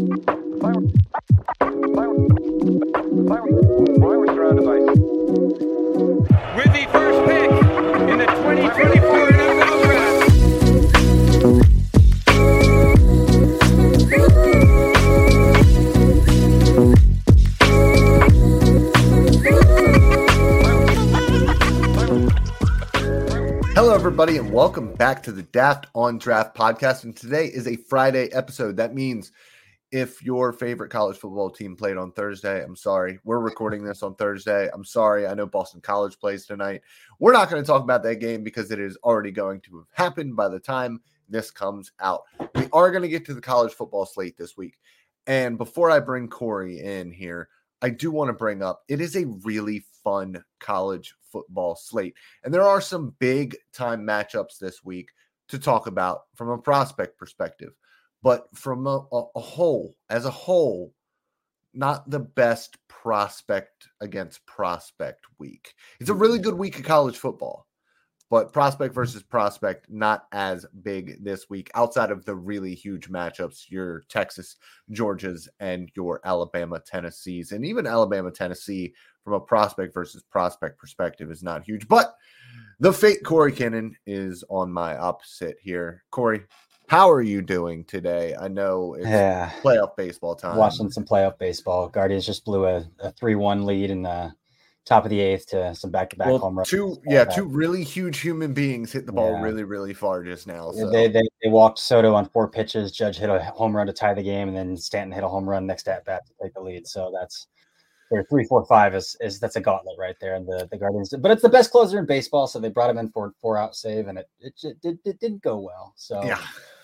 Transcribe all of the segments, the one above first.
With the first pick in the 2024 NFL Draft. Hello, everybody, and welcome back to the Daft on Draft podcast. And today is a Friday episode. That means if your favorite college football team played on Thursday, I'm sorry. We're recording this on Thursday. I'm sorry. I know Boston College plays tonight. We're not going to talk about that game because it is already going to have happened by the time this comes out. We are going to get to the college football slate this week. And before I bring Corey in here, I do want to bring up, it is a really fun college football slate. And there are some big time matchups this week to talk about from a prospect perspective. But from a whole, as a whole, not the best prospect against prospect week. It's a really good week of college football, but prospect versus prospect, not as big this week outside of the really huge matchups, your Texas, Georgias, and your Alabama, Tennessees. And even Alabama, Tennessee, from a prospect versus prospect perspective, is not huge. But the fake Corey Kinnan is on my opposite here. Corey, how are you doing today? I know it's playoff baseball time. Watching some playoff baseball. Guardians just blew a 3-1 lead in the top of the eighth to some back-to-back home runs. Two really huge human beings hit the ball really, really far just now. So. They walked Soto on 4 pitches. Judge hit a home run to tie the game, and then Stanton hit a home run next at bat to take the lead. So that's their 3-4-5 is that's a gauntlet right there. And the Guardians, but it's the best closer in baseball, so they brought him in for a 4-out save, and it didn't go well. So yeah.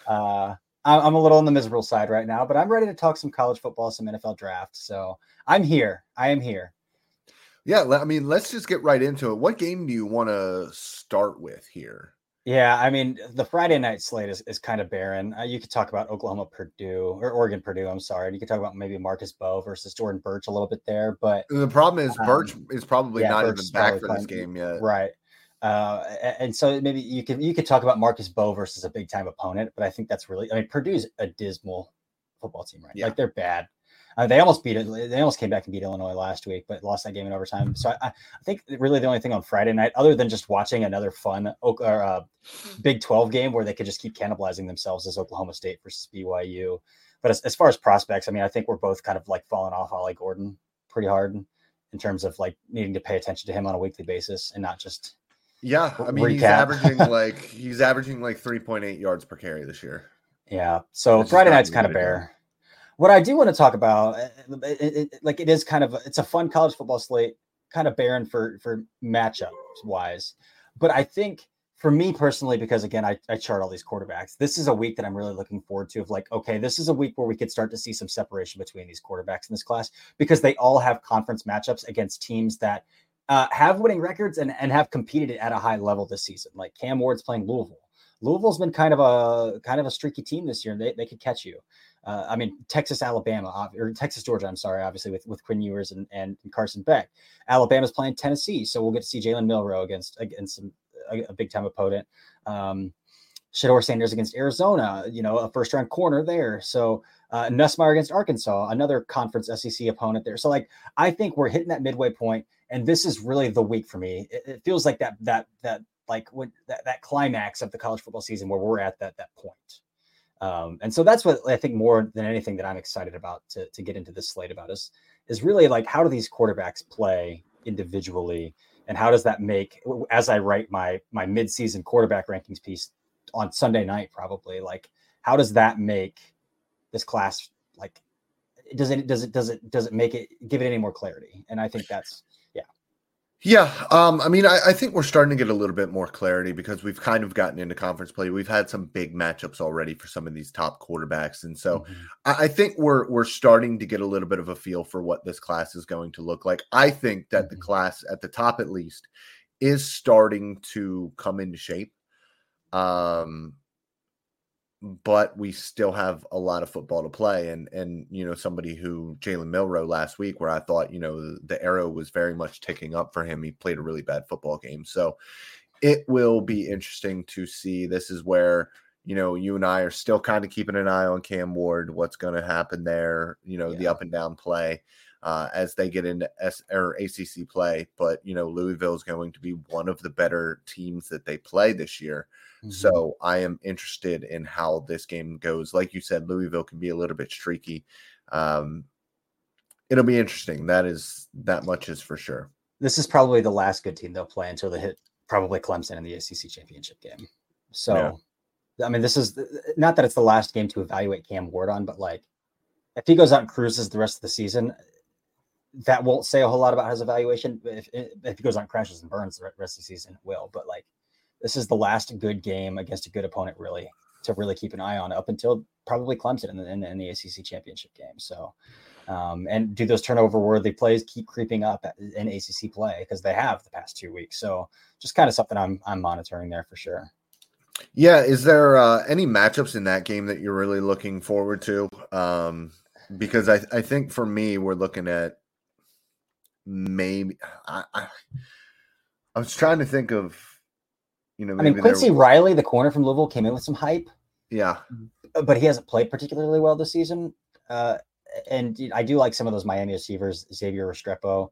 I'm a little on the miserable side right now, but I'm ready to talk some college football, some NFL draft. So I'm here. I am here. Yeah, I mean, let's just get right into it. What game do you want to start with here? Yeah, I mean, the Friday night slate is kind of barren. You could talk about Oregon Purdue. I'm sorry. And you could talk about maybe Marcus Bowe versus Jordan Burch a little bit there, but the problem is Burch is probably not even back for this game yet. Right. And so maybe you could talk about Marcus Bowe versus a big time opponent, but I think that's really, I mean, Purdue's a dismal football team, right? Yeah. Like they're bad. They almost came back and beat Illinois last week, but lost that game in overtime. So I think really the only thing on Friday night, other than just watching another fun Big 12 game where they could just keep cannibalizing themselves, is Oklahoma State versus BYU. But as far as prospects, I mean, I think we're both kind of like falling off Ollie Gordon pretty hard in terms of like needing to pay attention to him on a weekly basis and not just. Yeah, I mean, he's averaging like 3.8 yards per carry this year. Yeah, so Friday night's kind of bare. What I do want to talk about, it is kind of it's a fun college football slate, kind of barren for matchups wise. But I think for me personally, because again, I chart all these quarterbacks, this is a week that I'm really looking forward to. Of like, okay, this is a week where we could start to see some separation between these quarterbacks in this class because they all have conference matchups against teams that have winning records and have competed at a high level this season. Like Cam Ward's playing Louisville. Louisville's been kind of a streaky team this year, and they could catch you. I mean, Texas, Alabama, or Texas, Georgia, I'm sorry, obviously with Quinn Ewers and Carson Beck. Alabama's playing Tennessee, so we'll get to see Jalen Milroe against a big-time opponent. Shedeur Sanders against Arizona, a first-round corner there. So Nussmeier against Arkansas, another conference SEC opponent there. So, like, I think we're hitting that midway point, and this is really the week for me. It feels like that climax of the college football season where we're at that point. And so that's what I think more than anything that I'm excited about to get into this slate about is really like, how do these quarterbacks play individually? And how does that make, as I write my mid-season quarterback rankings piece on Sunday night, probably, like, how does that make this class, like, does it make it, give it any more clarity? And I think that's, Yeah. I mean, I think we're starting to get a little bit more clarity because we've kind of gotten into conference play. We've had some big matchups already for some of these top quarterbacks. And so I think we're starting to get a little bit of a feel for what this class is going to look like. I think that the class at the top, at least, is starting to come into shape. But we still have a lot of football to play. And somebody who Jalen Milroe last week, where I thought, the arrow was very much ticking up for him. He played a really bad football game. So it will be interesting to see. This is where, you and I are still kind of keeping an eye on Cam Ward, what's going to happen there, the up and down play as they get into ACC play. But, Louisville is going to be one of the better teams that they play this year. Mm-hmm. So I am interested in how this game goes. Like you said, Louisville can be a little bit streaky. It'll be interesting. That much is for sure. This is probably the last good team they'll play until they hit probably Clemson in the ACC championship game. So, yeah. I mean, this is not that it's the last game to evaluate Cam Ward on, but like if he goes out and cruises the rest of the season, that won't say a whole lot about his evaluation. If he goes out and crashes and burns the rest of the season, it will. But like this is the last good game against a good opponent, really, to really keep an eye on up until probably Clemson in the ACC championship game. So, and do those turnover-worthy plays keep creeping up in ACC play because they have the past 2 weeks. So, just kind of something I'm monitoring there for sure. Yeah, is there any matchups in that game that you're really looking forward to? Because I think for me, we're looking at maybe I was trying to think of, maybe Quincy Riley, the corner from Louisville, came in with some hype. Yeah, but he hasn't played particularly well this season. And I do like some of those Miami receivers, Xavier Restrepo.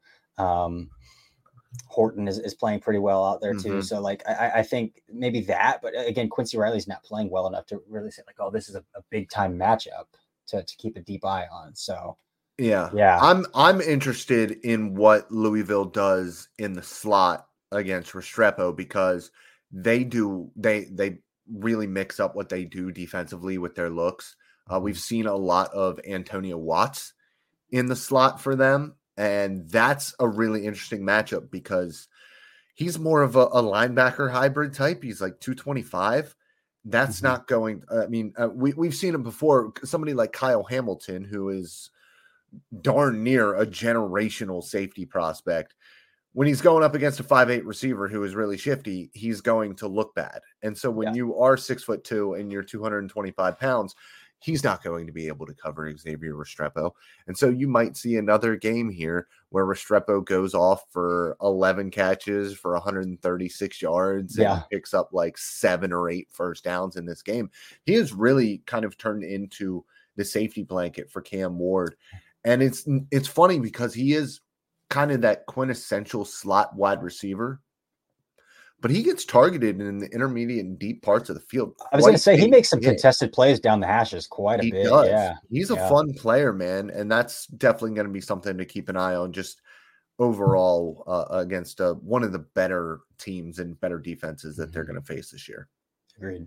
Horton is playing pretty well out there too. Mm-hmm. So like, I think maybe that, but again, Quincy Riley's not playing well enough to really say like, oh, this is a big time matchup to keep a deep eye on. So yeah. I'm interested in what Louisville does in the slot against Restrepo because they really mix up what they do defensively with their looks. We've seen a lot of Antonio Watts in the slot for them. And that's a really interesting matchup because he's more of a linebacker hybrid type. He's like 225. That's not going. I mean, we've seen him before. Somebody like Kyle Hamilton, who is darn near a generational safety prospect. When he's going up against a 5'8" receiver who is really shifty, he's going to look bad. And so when you are 6'2" and you're 225 pounds, he's not going to be able to cover Xavier Restrepo. And so you might see another game here where Restrepo goes off for 11 catches for 136 yards and picks up like 7 or 8 first downs in this game. He has really kind of turned into the safety blanket for Cam Ward. And it's funny because he is kind of that quintessential slot wide receiver. But he gets targeted in the intermediate and deep parts of the field. I was going to say, he makes some contested plays down the hashes quite a bit. Does. Yeah. He's a fun player, man. And that's definitely going to be something to keep an eye on just overall against one of the better teams and better defenses that they're going to face this year. Agreed.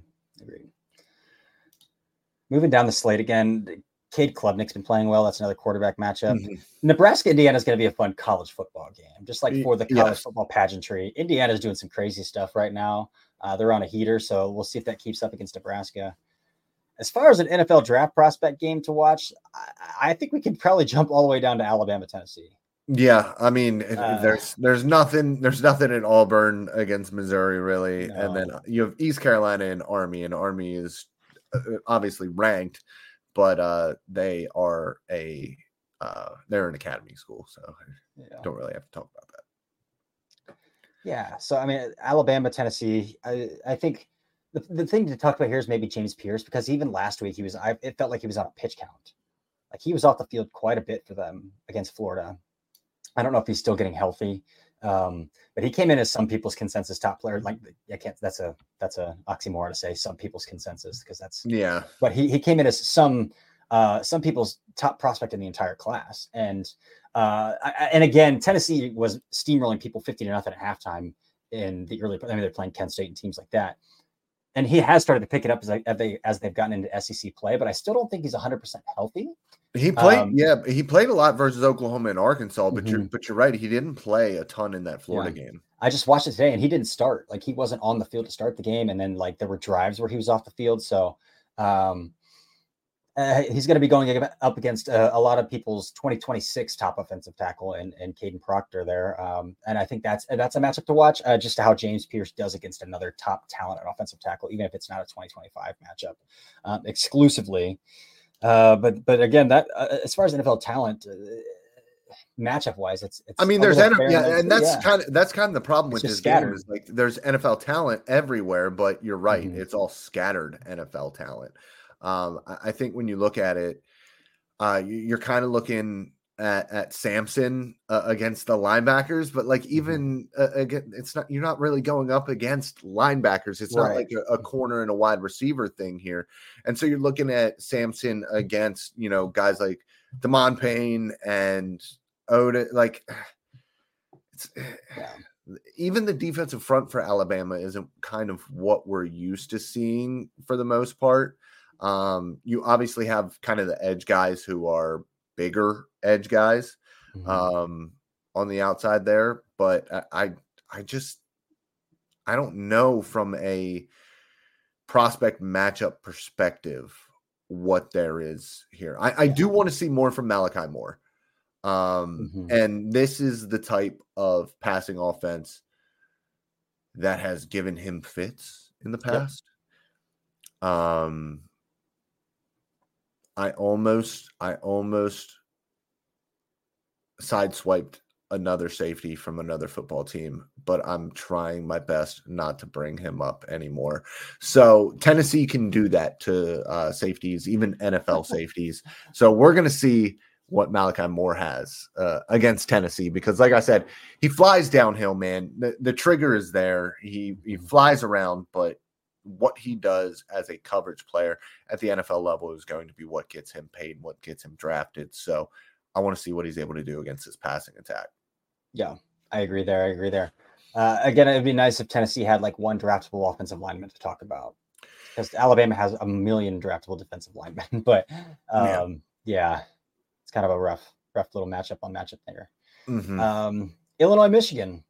Moving down the slate again, Cade Klubnik's been playing well. That's another quarterback matchup. Mm-hmm. Nebraska, Indiana is going to be a fun college football game, just like for the college football pageantry. Indiana's doing some crazy stuff right now. They're on a heater, so we'll see if that keeps up against Nebraska. As far as an NFL draft prospect game to watch, I think we could probably jump all the way down to Alabama, Tennessee. Yeah, I mean, there's nothing in Auburn against Missouri really, no. And then you have East Carolina and Army is obviously ranked. But they are they're an academy school, so don't really have to talk about that. Yeah, so I mean, Alabama, Tennessee. I think the thing to talk about here is maybe James Pierce because even last week it felt like he was on a pitch count, like he was off the field quite a bit for them against Florida. I don't know if he's still getting healthy, but he came in as some people's consensus top player. Like that's a oxymoron to say some people's consensus because that's But he came in as some people's top prospect in the entire class, and again, Tennessee was steamrolling people 50-0 at halftime in the early. I mean, they're playing Kent State and teams like that, and he has started to pick it up as they've gotten into SEC play. But I still don't think he's 100% healthy. He played, he played a lot versus Oklahoma and Arkansas, but you're right. He didn't play a ton in that Florida game. I just watched it today and he didn't start. Like he wasn't on the field to start the game. And then like there were drives where he was off the field. So he's going to be going up against a lot of people's 2026 top offensive tackle and Caden Proctor there. And I think that's a matchup to watch just how James Pierce does against another top talent at offensive tackle, even if it's not a 2025 matchup exclusively. But again, that as far as NFL talent, matchup wise, it's. I mean, there's kind of the problem with this scattered. game is like there's NFL talent everywhere, but you're right, Mm-hmm. it's all scattered NFL talent. I think when you look at it, you're kind of looking at Samson against the linebackers, but like even again, you're not really going up against linebackers. It's not like a corner and a wide receiver thing here, and so you're looking at Samson against guys like Damon Payne and Odin. Like even the defensive front for Alabama isn't kind of what we're used to seeing for the most part. You obviously have kind of the edge guys who are bigger edge guys on the outside there, but I don't know from a prospect matchup perspective what there is here. I do want to see more from Malachi Moore. And this is the type of passing offense that has given him fits in the past. I almost sideswiped another safety from another football team, but I'm trying my best not to bring him up anymore. So Tennessee can do that to safeties, even NFL safeties. So we're going to see what Malachi Moore has against Tennessee, because like I said, he flies downhill, man. The trigger is there. He flies around, but what he does as a coverage player at the NFL level is going to be what gets him paid, what gets him drafted. So I want to see what he's able to do against his passing attack. Yeah, I agree there. Again, it'd be nice if Tennessee had like one draftable offensive lineman to talk about, because Alabama has a million draftable defensive linemen. But yeah, it's kind of a rough little matchup there. Illinois, Michigan.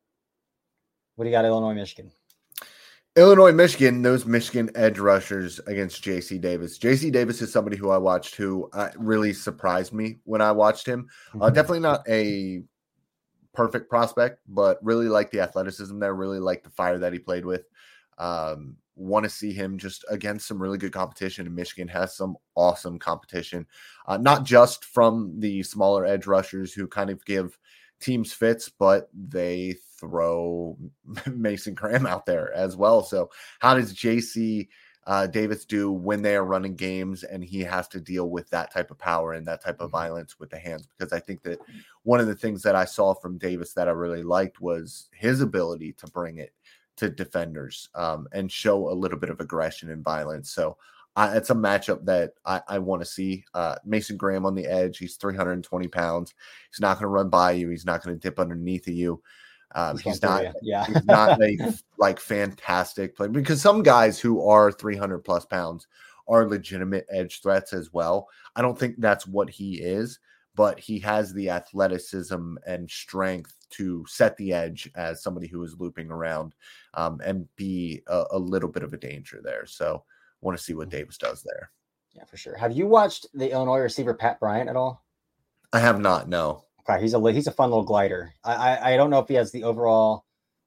What do you got, Illinois, Michigan? Illinois, Michigan, those Michigan edge rushers against J.C. Davis. J.C. Davis is somebody who I watched who really surprised me when I watched him. Definitely not a perfect prospect, but really like the athleticism there, really like the fire that he played with. Want to see him just against some really good competition, and Michigan has some awesome competition, not just from the smaller edge rushers who kind of give teams fits, but they throw Mason Graham out there as well. So how does JC Davis do when they are running games and he has to deal with that type of power and that type of violence with the hands? Because I think that one of the things that I saw from Davis that I really liked was his ability to bring it to defenders and show a little bit of aggression and violence. So it's a matchup that I want to see. Mason Graham on the edge. He's 320 pounds. He's not going to run by you. He's not going to dip underneath of you. He's not a like fantastic player, because some guys who are 300 plus pounds are legitimate edge threats as well. I don't think that's what he is, but he has the athleticism and strength to set the edge as somebody who is looping around and be a little bit of a danger there. So want to see what Davis does there. Yeah, for sure. Have you watched the Illinois receiver Pat Bryant at all? I have not. No. Okay, he's a fun little glider. I don't know if he has the overall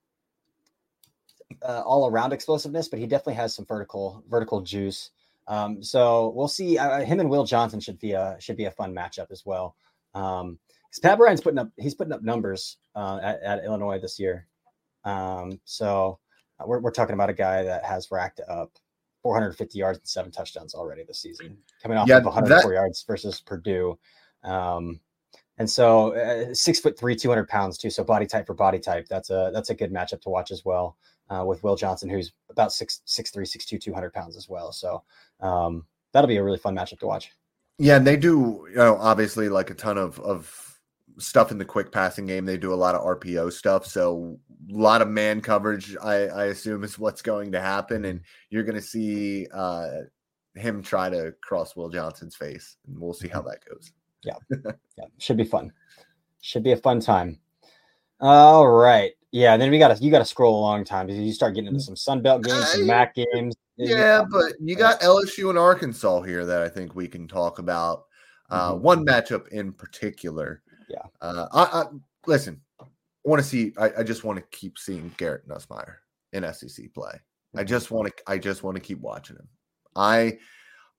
all around explosiveness, but he definitely has some vertical juice. So we'll see. Him and Will Johnson should be a fun matchup as well. Because Pat Bryant's putting up numbers at Illinois this year. So we're talking about a guy that has racked up 450 yards and 7 touchdowns already this season, coming off of 104 yards versus Purdue. And so 6'3", 200 pounds too. So body type for body type. That's a good matchup to watch as well, with Will Johnson, who's about 6'3", 6'2", 200 pounds as well. So that'll be a really fun matchup to watch. Yeah. And they do, obviously like a ton of stuff in the quick passing game. They do a lot of RPO stuff. So a lot of man coverage, I assume, is what's going to happen. And you're going to see him try to cross Will Johnson's face, and we'll see how that goes. Yeah. Should be fun. Should be a fun time. All right. Yeah. And then you got to scroll a long time because you start getting into some Sun Belt games, some MAC games. Yeah, but you got LSU and Arkansas here that I think we can talk about. One matchup in particular. Yeah. I listen. I just want to keep seeing Garrett Nussmeier in SEC play. I just want to keep watching him.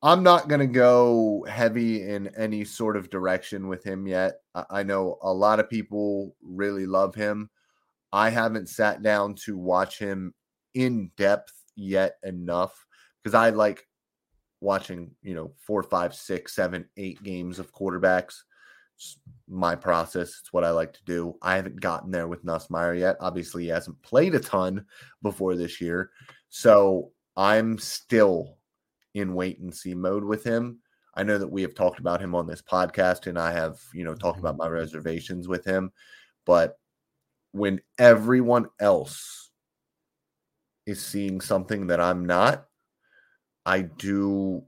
I'm not going to go heavy in any sort of direction with him yet. I know a lot of people really love him. I haven't sat down to watch him in depth yet enough because I like watching, 4, 5, 6, 7, 8 games of quarterbacks. It's my process. It's what I like to do. I haven't gotten there with Nussmeier yet. Obviously, he hasn't played a ton before this year. So I'm still in wait and see mode with him. I know that we have talked about him on this podcast, and I have, talked about my reservations with him. But when everyone else is seeing something that I'm not, I do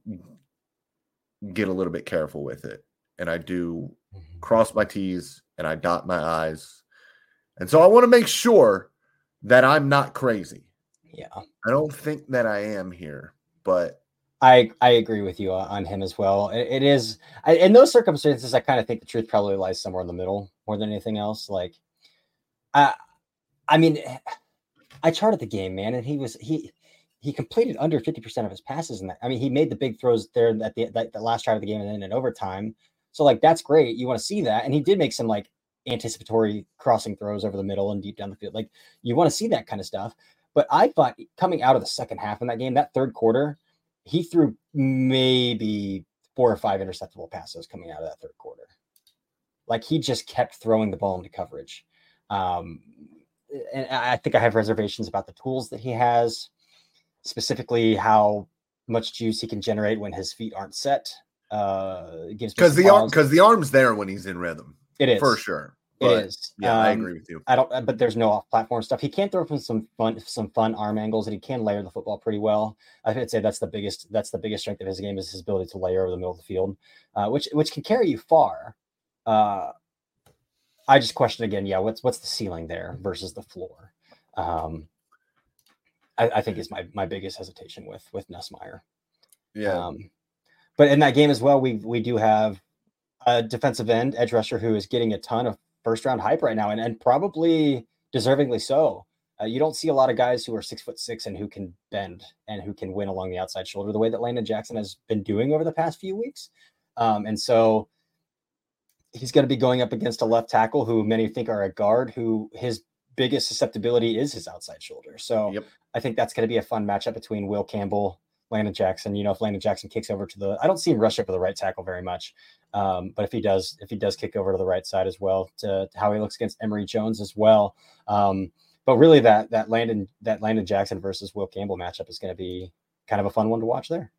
get a little bit careful with it. And I do cross my T's and I dot my I's. And so I want to make sure that I'm not crazy. Yeah. I don't think that I am here, but I agree with you on him as well. It is in those circumstances, I kind of think the truth probably lies somewhere in the middle more than anything else. Like, I mean, I charted the game, man, and he completed under 50% of his passes in that. I mean, he made the big throws there at the last drive of the game and then in overtime. So like, that's great. You want to see that. And he did make some like anticipatory crossing throws over the middle and deep down the field. Like, you want to see that kind of stuff. But I thought coming out of the second half in that game, that third quarter, he threw maybe 4 or 5 interceptable passes coming out of that third quarter. Like, he just kept throwing the ball into coverage. And I think I have reservations about the tools that he has, specifically how much juice he can generate when his feet aren't set. Because the arm's there when he's in rhythm. It is for sure. It is. Yeah, I agree with you. But there's no off-platform stuff. He can throw from some fun arm angles, and he can layer the football pretty well. I would say that's the biggest strength of his game is his ability to layer over the middle of the field, which can carry you far. I just question again, what's the ceiling there versus the floor? I think is my biggest hesitation with Nussmeier. Yeah. But in that game as well, we do have a defensive end, edge rusher, who is getting a ton of first-round hype right now, and probably deservingly so. You don't see a lot of guys who are 6'6" and who can bend and who can win along the outside shoulder the way that Landon Jackson has been doing over the past few weeks. And so he's going to be going up against a left tackle who many think are a guard, who his biggest susceptibility is his outside shoulder. So Yep. I think that's going to be a fun matchup between Will Campbell, Landon Jackson. If Landon Jackson kicks over I don't see him rush over the right tackle very much. But if he does kick over to the right side as well, to how he looks against Emory Jones as well. But really that Landon Jackson versus Will Campbell matchup is going to be kind of a fun one to watch there.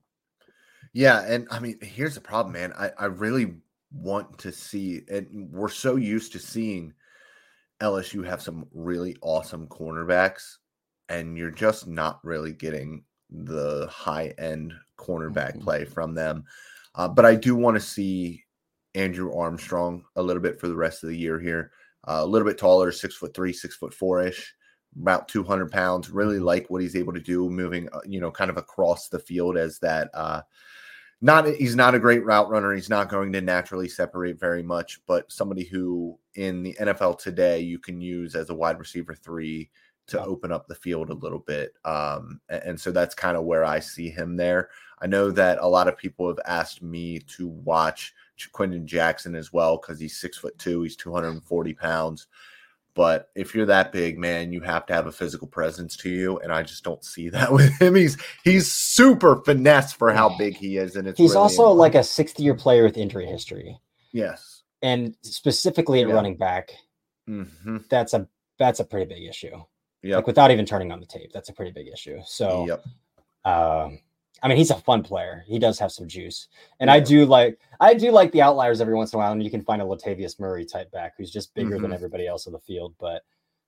Yeah. And I mean, here's the problem, man. I really want to see, and we're so used to seeing LSU have some really awesome cornerbacks, and you're just not really getting the high-end cornerback play from them. But I do want to see Andrew Armstrong a little bit for the rest of the year here. A little bit taller, 6'3", 6'4"-ish, about 200 pounds. Really like what he's able to do moving, kind of across the field as that. He's not a great route runner. He's not going to naturally separate very much, but somebody who in the NFL today you can use as a wide receiver 3 to open up the field a little bit. And so that's kind of where I see him there. I know that a lot of people have asked me to watch Quentin Jackson as well because he's 6'2", he's 240 pounds. But if you're that big, man, you have to have a physical presence to you, and I just don't see that with him. He's super finesse for how big he is, and he's really also like a 6th-year player with injury history. Yes, and specifically at running back, that's a pretty big issue. Yeah, like without even turning on the tape, that's a pretty big issue. So, I mean, he's a fun player. He does have some juice, and I do like the outliers every once in a while. And you can find a Latavius Murray type back who's just bigger than everybody else on the field. But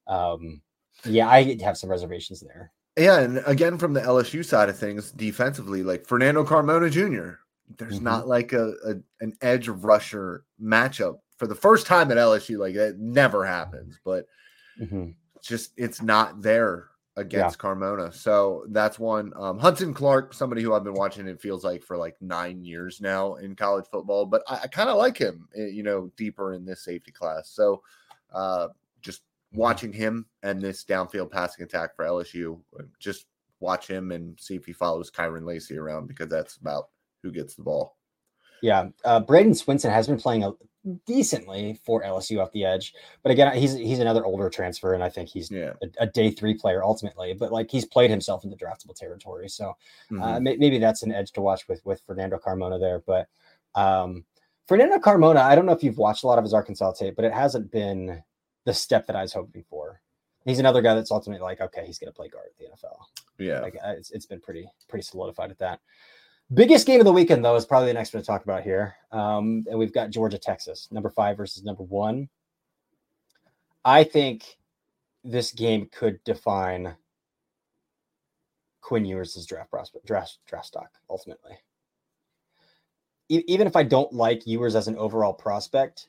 I have some reservations there. Yeah, and again, from the LSU side of things, defensively, like Fernando Carmona Jr., there's not like an edge rusher matchup for the first time at LSU. Like that never happens, but it's not there against Carmona. So that's one. Hudson Clark, somebody who I've been watching, it feels like for like 9 years now in college football, but I kind of like him, deeper in this safety class. So just watching him and this downfield passing attack for LSU, just watch him and see if he follows Kyron Lacy around, because that's about who gets the ball. Yeah, Braden Swinson has been playing decently for LSU off the edge, but again, he's another older transfer, and I think he's a day 3 player ultimately. But like he's played himself into draftable territory, so maybe that's an edge to watch with Fernando Carmona there. But Fernando Carmona, I don't know if you've watched a lot of his Arkansas tape, but it hasn't been the step that I was hoping for. He's another guy that's ultimately like, okay, he's going to play guard at the NFL. Yeah, like it's been pretty solidified at that. Biggest game of the weekend, though, is probably the next one to talk about here. And we've got Georgia, Texas, number 5 versus number 1. I think this game could define Quinn Ewers' draft stock, ultimately. Even if I don't like Ewers as an overall prospect,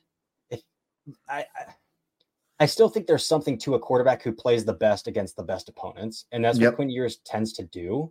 I still think there's something to a quarterback who plays the best against the best opponents. And that's what Quinn Ewers tends to do.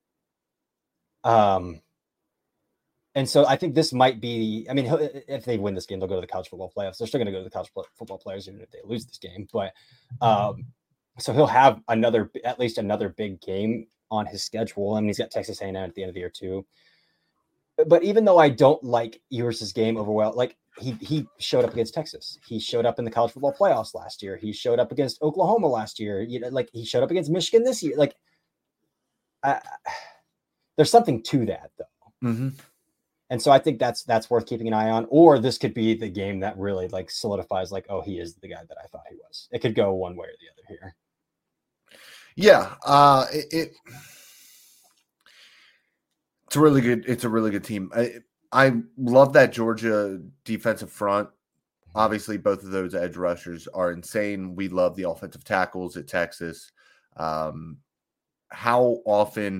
And so I think this might be, I mean, if they win this game, they'll go to the college football playoffs. They're still going to go to the college football players, even if they lose this game. But so he'll have at least another big game on his schedule. I mean, he's got Texas A&M at the end of the year too. But even though I don't like Ewers' game overall, like he showed up against Texas. He showed up in the college football playoffs last year. He showed up against Oklahoma last year. Like he showed up against Michigan this year. Like there's something to that though. Mm-hmm. And so I think that's worth keeping an eye on. Or this could be the game that really like solidifies like, oh, he is the guy that I thought he was. It could go one way or the other here. Yeah. It's a really good team. I love that Georgia defensive front. Obviously, both of those edge rushers are insane. We love the offensive tackles at Texas. How often,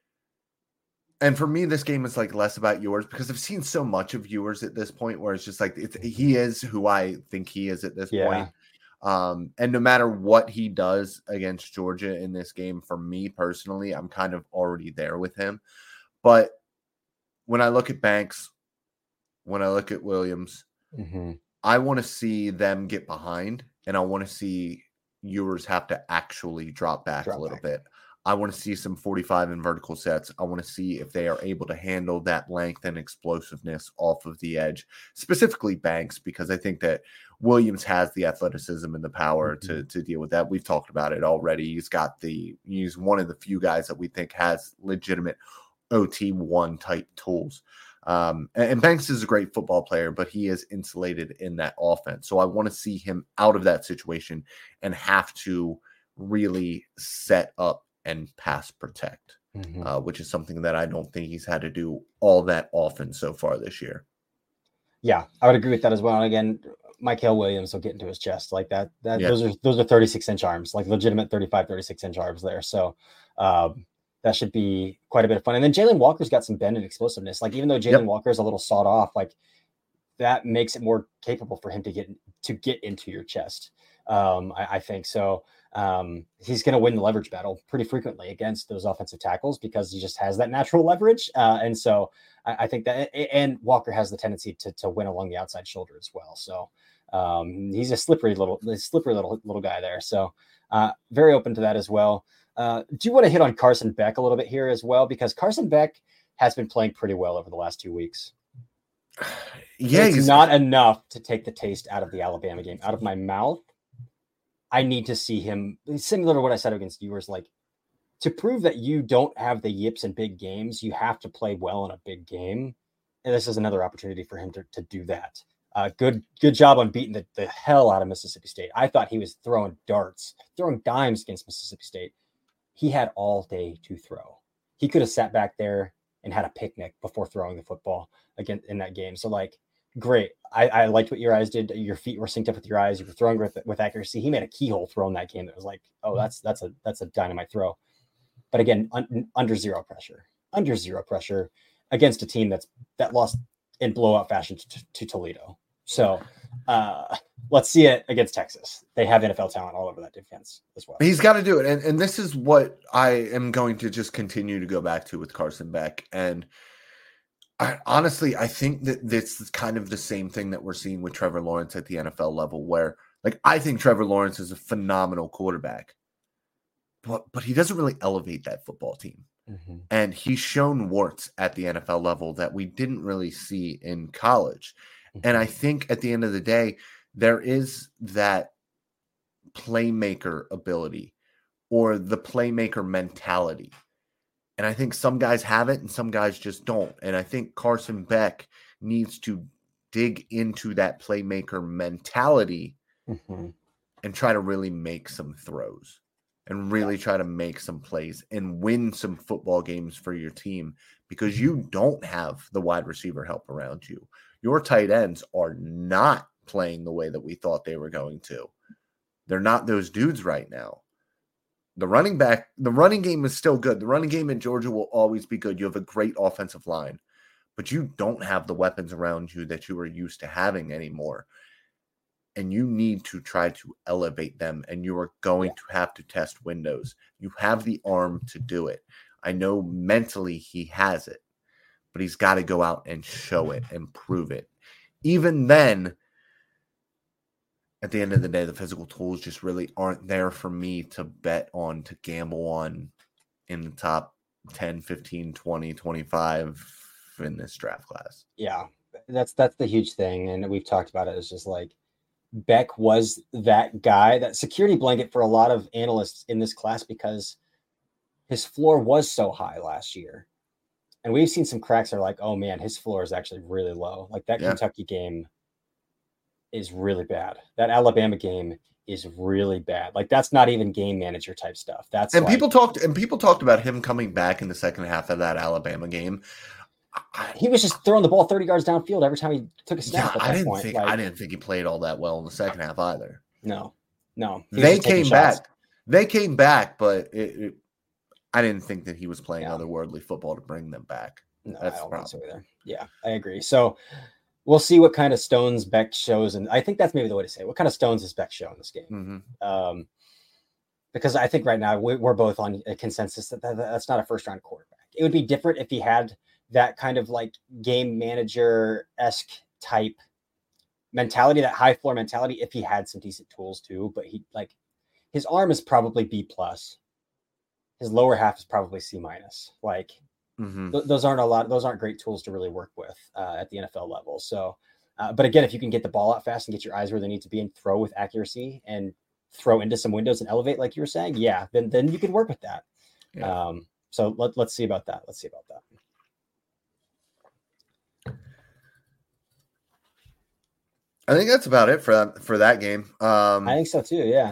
and for me, this game is like less about Ewers because I've seen so much of Ewers at this point where it's just like he is who I think he is at this point. And no matter what he does against Georgia in this game, for me personally, I'm kind of already there with him. But when I look at Banks, when I look at Williams, I want to see them get behind, and I want to see Ewers have to actually drop back a little bit. I want to see some 45 and vertical sets. I want to see if they are able to handle that length and explosiveness off of the edge, specifically Banks, because I think that Williams has the athleticism and the power to deal with that. We've talked about it already. He's one of the few guys that we think has legitimate OT1 type tools. And Banks is a great football player, but he is insulated in that offense. So I want to see him out of that situation and have to really set up and pass protect, which is something that I don't think he's had to do all that often so far this year. Yeah, I would agree with that as well. And again, Mykel Williams will get into his chest like that. Those are 36-inch arms, like legitimate 35, 36-inch arms there. So that should be quite a bit of fun. And then Jalen Walker's got some bend and explosiveness. Like even though Jalen Walker is a little sawed off, like that makes it more capable for him to get into your chest. I think so. He's going to win the leverage battle pretty frequently against those offensive tackles because he just has that natural leverage. And so I think that, and Walker has the tendency to win along the outside shoulder as well. So he's a slippery little guy there. So very open to that as well. Do you want to hit on Carson Beck a little bit here as well? Because Carson Beck has been playing pretty well over the last 2 weeks. Yeah, it's not enough to take the taste out of the Alabama game out of my mouth. I need to see him, similar to what I said against Ewers, like to prove that you don't have the yips in big games, you have to play well in a big game. And this is another opportunity for him to do that. Good job on beating the hell out of Mississippi State. I thought he was throwing dimes against Mississippi State. He had all day to throw. He could have sat back there and had a picnic before throwing the football again in that game. So like, great. I liked what your eyes did. Your feet were synced up with your eyes. You were throwing with accuracy. He made a keyhole throw in that game that was like, oh, that's a dynamite throw. But again, under zero pressure against a team that lost in blowout fashion to Toledo. So let's see it against Texas. They have NFL talent all over that defense as well. He's got to do it. And this is what I am going to just continue to go back to with Carson Beck. And I think that this is kind of the same thing that we're seeing with Trevor Lawrence at the NFL level, where like I think Trevor Lawrence is a phenomenal quarterback, but he doesn't really elevate that football team. And he's shown warts at the NFL level that we didn't really see in college. And I think at the end of the day, there is that playmaker ability or the playmaker mentality. And I think some guys have it and some guys just don't. And I think Carson Beck needs to dig into that playmaker mentality and try to really make some throws and really try to make some plays and win some football games for your team, because you don't have the wide receiver help around you. Your tight ends are not playing the way that we thought they were going to. They're not those dudes right now. The running game is still good. The running game in Georgia will always be good. You have a great offensive line, but you don't have the weapons around you that you were used to having anymore. And you need to try to elevate them, and you are going to have to test windows. You have the arm to do it. I know mentally he has it, but he's got to go out and show it and prove it. Even then, at the end of the day, the physical tools just really aren't there for me to bet on, to gamble on in the top 10, 15, 20, 25 in this draft class. Yeah, that's the huge thing. And we've talked about it. It's just like Beck was that guy, that security blanket for a lot of analysts in this class, because his floor was so high last year. And we've seen some cracks that are like, oh man, his floor is actually really low. Like that Kentucky game is really bad. That Alabama game is really bad. Like that's not even game manager type stuff. People talked about him coming back in the second half of that Alabama game. He was just throwing the ball 30 yards downfield every time he took a snap. I didn't think he played all that well in the second half either. No. They came back, but I didn't think that he was playing otherworldly football to bring them back. No, that's I don't think so either. Yeah, I agree. So we'll see what kind of stones Beck shows, and I think that's maybe the way to say it. What kind of stones does Beck show in this game? Because I think right now we're both on a consensus that that's not a first-round quarterback. It would be different if he had that kind of like game manager-esque type mentality, that high floor mentality, if he had some decent tools too. But his arm is probably B+. His lower half is probably C-. Like those aren't great tools to really work with at the NFL level. So, but again, if you can get the ball out fast and get your eyes where they need to be and throw with accuracy and throw into some windows and elevate, like you were saying, then you can work with that. Yeah. So let's see about that. I think that's about it for that game. I think so too. Yeah.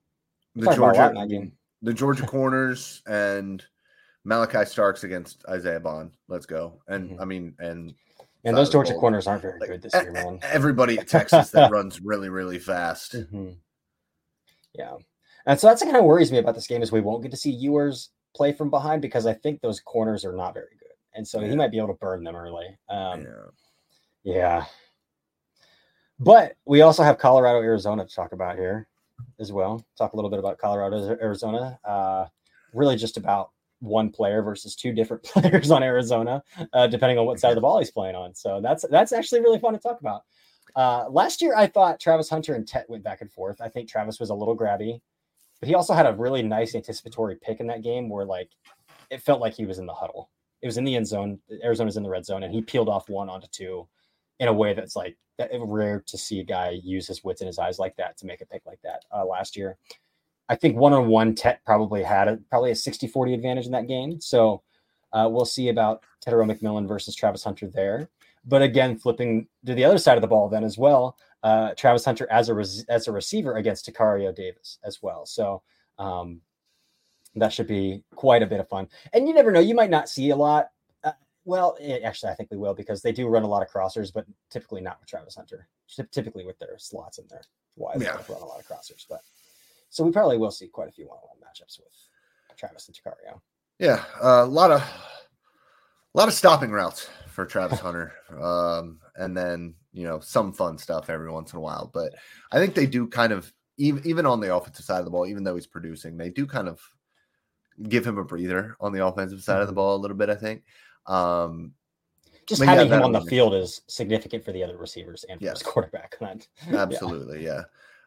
The Georgia corners and Malachi Starks against Isaiah Bond. Let's go. And and those Georgia corners aren't very good this year, man. Everybody at Texas that runs really, really fast. Yeah. And so that's what kind of worries me about this game, is we won't get to see Ewers play from behind, because I think those corners are not very good. And so he might be able to burn them early. Yeah. But we also have Colorado, Arizona to talk about here as well. Talk a little bit about Colorado, Arizona. Really just about one player versus two different players on Arizona, depending on what side of the ball he's playing on. So that's actually really fun to talk about. Last year, I thought Travis Hunter and Tet went back and forth. I think Travis was a little grabby, but he also had a really nice anticipatory pick in that game where it felt like he was in the huddle. It was in the end zone. Arizona's in the red zone, and he peeled off 1 onto 2 in a way that's rare to see a guy use his wits in his eyes like that to make a pick like that last year. I think 1-on-1 Tet probably had a 60-40 advantage in that game. So we'll see about Tetairoa McMillan versus Travis Hunter there. But again, flipping to the other side of the ball then as well, Travis Hunter as a receiver against Takario Davis as well. So that should be quite a bit of fun. And you never know, you might not see a lot. Actually, I think we will, because they do run a lot of crossers, but typically not with Travis Hunter. Typically with their slots in there. Why they run a lot of crossers. But so we probably will see quite a few one-on-one matchups with Travis and Takario. Yeah, a lot of stopping routes for Travis Hunter, and then some fun stuff every once in a while. But I think they do kind of, even on the offensive side of the ball, even though he's producing, they do kind of give him a breather on the offensive side of the ball a little bit, I think. Just having him on the field is significant for the other receivers and for his quarterback. Absolutely, yeah.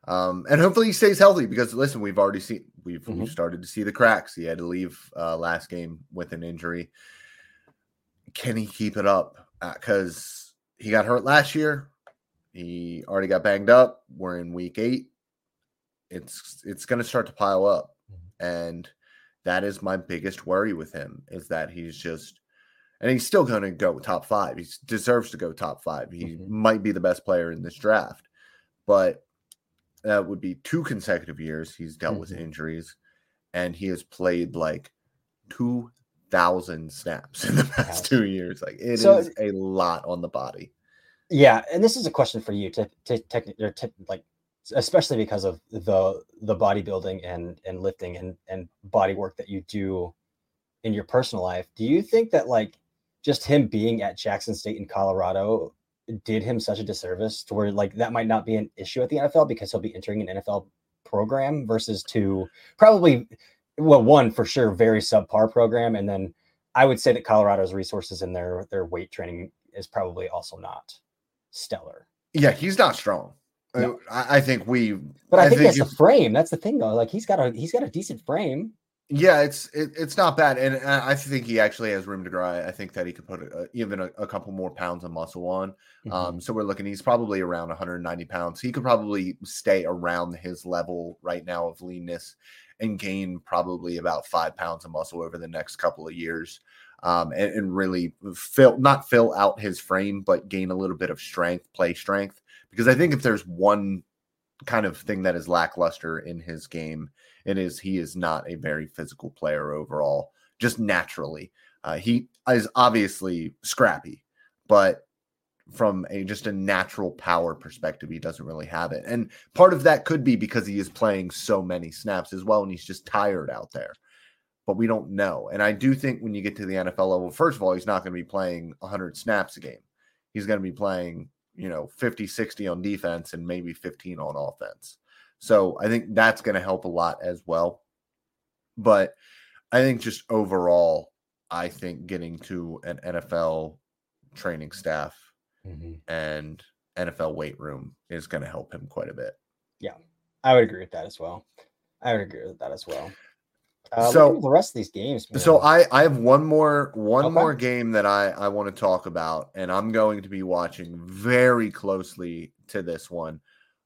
And hopefully he stays healthy because listen, we've started to see the cracks. He had to leave last game with an injury. Can he keep it up? Because he got hurt last year. He already got banged up. We're in week 8. It's going to start to pile up. And that is my biggest worry with him, is that he's still going to go top 5. He deserves to go top 5. He might be the best player in this draft, but that would be 2 consecutive years he's dealt with injuries, and he has played like 2,000 snaps in the past 2 years. Like is a lot on the body. Yeah, and this is a question for you especially because of the bodybuilding and lifting and body work that you do in your personal life. Do you think that like just him being at Jackson State in Colorado did him such a disservice to where like that might not be an issue at the NFL because he'll be entering an NFL program versus 2, probably, well, 1 for sure, very subpar program. And then I would say that Colorado's resources and their weight training is probably also not stellar. Yeah, he's not strong. No. I think but I think he has the frame. That's the thing though. Like he's got a decent frame. Yeah, it's not bad, and I think he actually has room to grow. I think that he could put even a couple more pounds of muscle on. So we're looking. He's probably around 190 pounds. He could probably stay around his level right now of leanness and gain probably about 5 pounds of muscle over the next couple of years, and really not fill out his frame, but gain a little bit of play strength. Because I think if there's one kind of thing that is lackluster in his game, he is not a very physical player overall, just naturally. He is obviously scrappy, but from just a natural power perspective, he doesn't really have it. And part of that could be because he is playing so many snaps as well, and he's just tired out there. But we don't know. And I do think when you get to the NFL level, first of all, he's not going to be playing 100 snaps a game. He's going to be playing 50, 60 on defense and maybe 15 on offense. So I think that's going to help a lot as well. But I think just overall, I think getting to an NFL training staff and NFL weight room is going to help him quite a bit. Yeah, I would agree with that as well. So the rest of these games. Man. So I have one more game that I want to talk about, and I'm going to be watching very closely to this one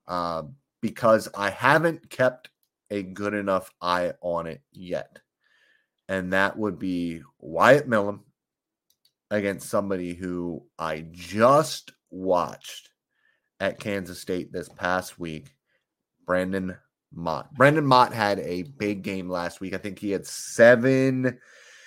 because I haven't kept a good enough eye on it yet. And that would be Wyatt Millam against somebody who I just watched at Kansas State this past week, Brandon Mott. Brandon Mott had a big game last week. I think he had 7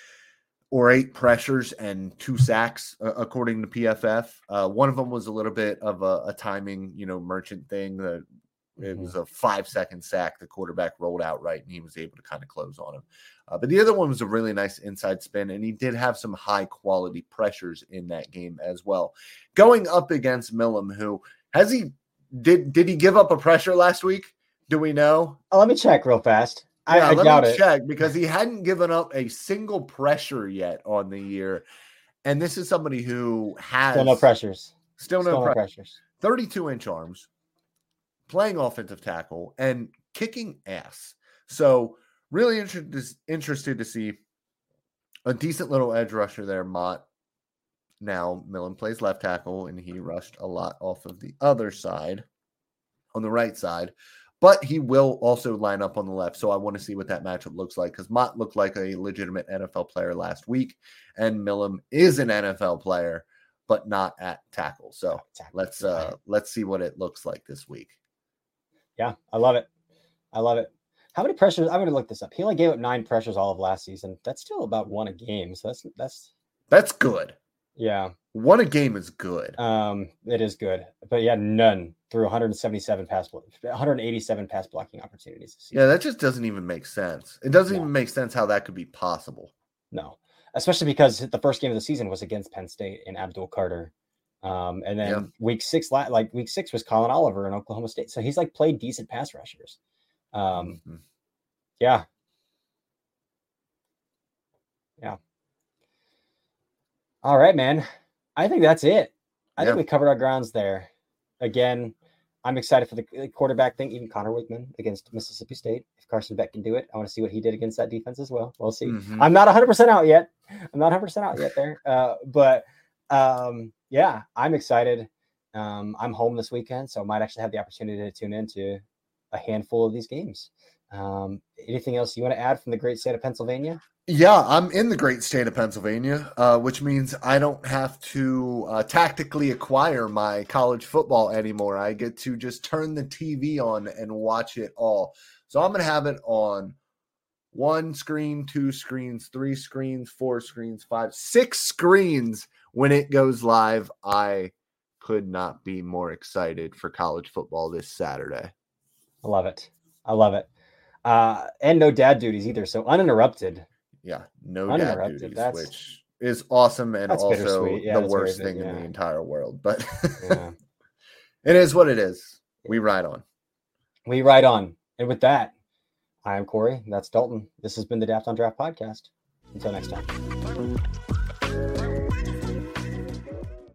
or 8 pressures and 2 sacks, according to PFF. One of them was a little bit of a timing, merchant thing. It was a 5-second sack. The quarterback rolled out right, and he was able to kind of close on him. But the other one was a really nice inside spin, and he did have some high-quality pressures in that game as well. Going up against Millam, who did he give up a pressure last week? Do we know? Oh, let me check real fast. I doubt it. Check because he hadn't given up a single pressure yet on the year. And this is somebody who has still no pressures. Still no pressures. 32-inch arms, playing offensive tackle, and kicking ass. So really interested to see a decent little edge rusher there, Mott. Now Millam plays left tackle, and he rushed a lot off of the other side, on the right side. But he will also line up on the left. So I want to see what that matchup looks like because Mott looked like a legitimate NFL player last week. And Millam is an NFL player, but not at tackle. So let's see what it looks like this week. Yeah, I love it. How many pressures? I'm going to look this up. He only gave up 9 pressures all of last season. That's still about 1 a game. So that's good. Yeah. 1 a game is good. It is good. But yeah, none through 187 pass blocking opportunities. Yeah, that just doesn't even make sense. It doesn't even make sense how that could be possible. No, especially because the first game of the season was against Penn State and Abdul Carter. And then week 6 was Colin Oliver in Oklahoma State. So he's like played decent pass rushers. Yeah. All right, man. I think that's it. I think we covered our grounds there. Again, I'm excited for the quarterback thing, even Connor Wickman against Mississippi State. If Carson Beck can do it, I want to see what he did against that defense as well. We'll see. Mm-hmm. I'm not 100% out yet. There. But yeah, I'm excited. I'm home this weekend, so I might actually have the opportunity to tune into a handful of these games. Anything else you want to add from the great state of Pennsylvania? Yeah, I'm in the great state of Pennsylvania, which means I don't have to tactically acquire my college football anymore. I get to just turn the TV on and watch it all. So I'm going to have it on 1 screen, 2 screens, 3 screens, 4 screens, 5, 6 screens when it goes live. I could not be more excited for college football this Saturday. I love it. And no dad duties either. So uninterrupted. Yeah, no dad duties, which is awesome and also the worst thing in the entire world. But it is what it is. We ride on. And with that, I am Corey. That's Dalton. This has been the Daft on Draft podcast. Until next time.